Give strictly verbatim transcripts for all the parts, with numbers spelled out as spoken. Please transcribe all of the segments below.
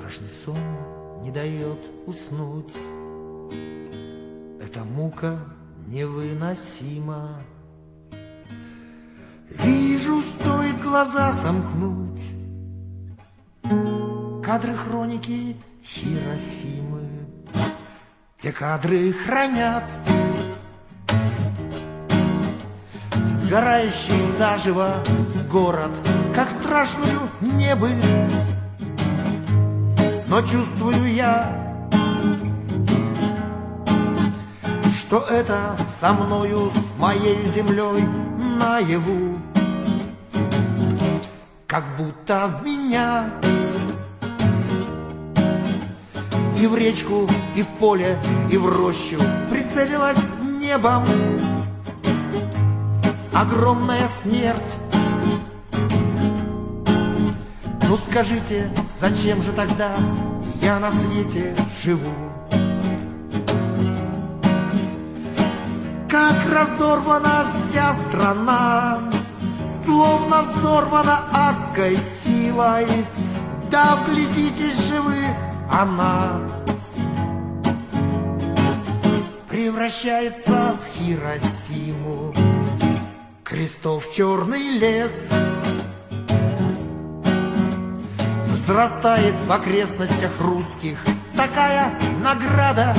Страшный сон не дает уснуть. Эта мука невыносима. Вижу, стоит глаза сомкнуть, кадры хроники Хиросимы. Те кадры хранят сгорающий заживо город, как страшную небыль. Но чувствую я, что это со мною, с моей землей наяву, как будто в меня и в речку, и в поле, и в рощу прицелилась небом огромная смерть. Ну скажите, зачем же тогда я на свете живу? Как разорвана вся страна, словно взорвана адской силой. Да вглядитесь же вы, она превращается в Хиросиму. Крестов черный лес взрастает в окрестностях русских такая награда.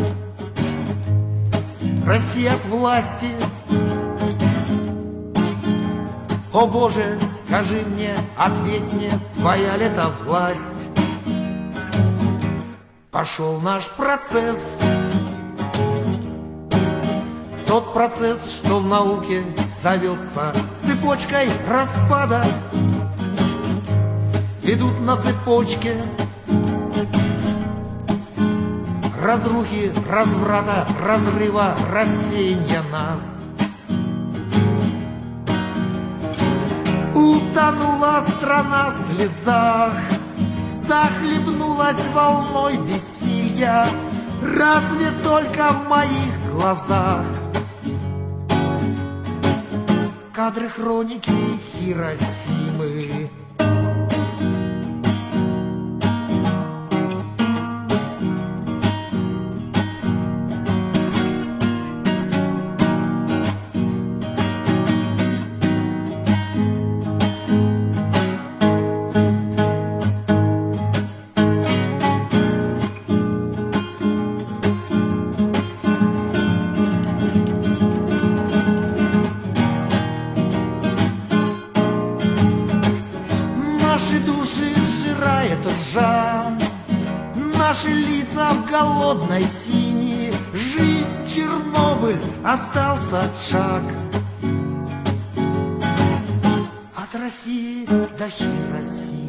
Россия к власти. О Боже, скажи мне, ответь мне, твоя ли это власть? Пошел наш процесс, тот процесс, что в науке зовется цепочкой распада. Ведут на цепочке разрухи, разврата, разрыва, рассеяния нас. Утонула страна в слезах, захлебнулась волной бессилья. Разве только в моих глазах кадры хроники Хиросимы. Наши души сжирает ржа, наши лица в голодной синей. Жизнь Чернобыль, остался шаг от России до Хиросимы.